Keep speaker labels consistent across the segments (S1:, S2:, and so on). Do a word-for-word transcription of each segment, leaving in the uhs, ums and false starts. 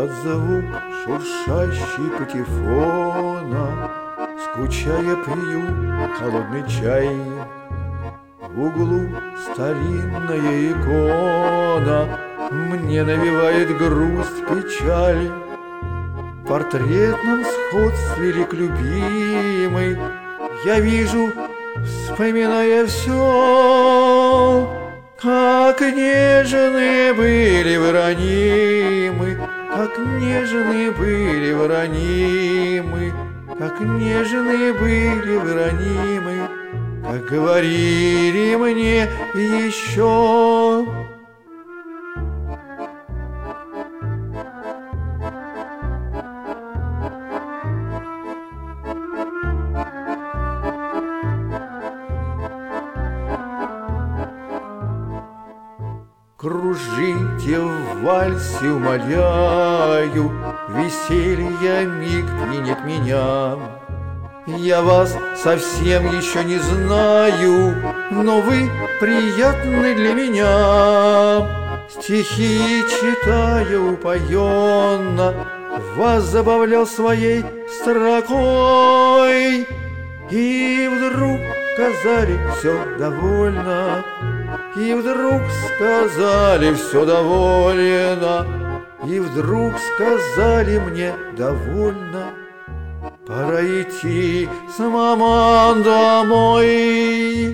S1: Под звук шуршащий патефона, скучая, пью холодный чай. В углу старинная икона мне навевает грусть, печаль. В портретном сходстве лик любимый я вижу, вспоминая все, как нежны были вы ранимы, как нежны были вы ранимы, как нежны были вы ранимы, как говорили мне еще. Кружите в вальсе, умоляю, веселье миг пьянит меня. Я вас совсем еще не знаю, но вы приятны для меня. Стихи читая упоенно, вас забавлял своей строкой. И вдруг сказали все довольно, и вдруг сказали все довольно, и вдруг сказали мне довольно. Пора идти с мамой домой.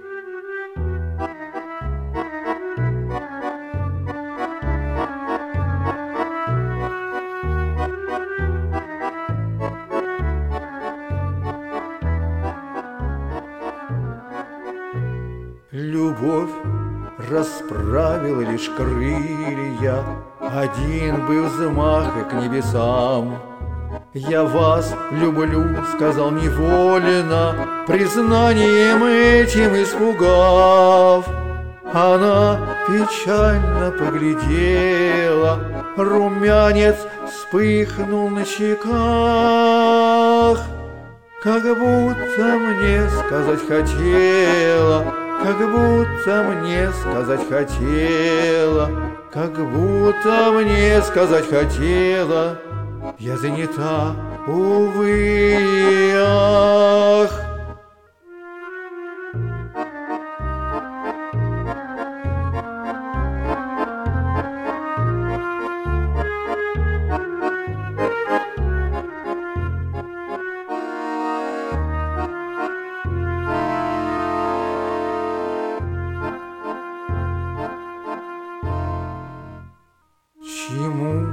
S1: Любовь расправила лишь крылья, один был взмах и к небесам. Я вас люблю, сказал невольно, признанием этим испугав. Она печально поглядела, румянец вспыхнул на щеках. Как будто мне сказать хотела, как будто мне сказать хотела, как будто мне сказать хотела, я занята, увы, ах. Чему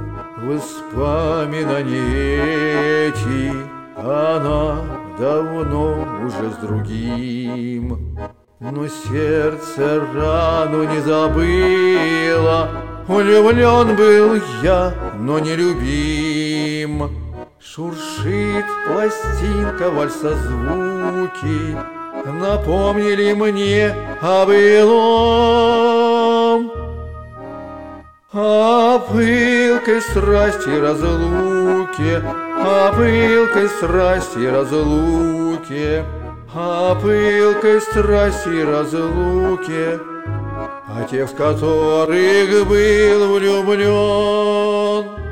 S1: воспоминания эти? Она давно уже с другим, но сердце рану не забыло. Влюблен был я, но не любим. Шуршит пластинка, вальса звуки напомнили мне о былом, о пылкой страсти разлуки, о пылкой страсти разлуки, о пылкой страсти разлуки, о тех, в которых был влюблен.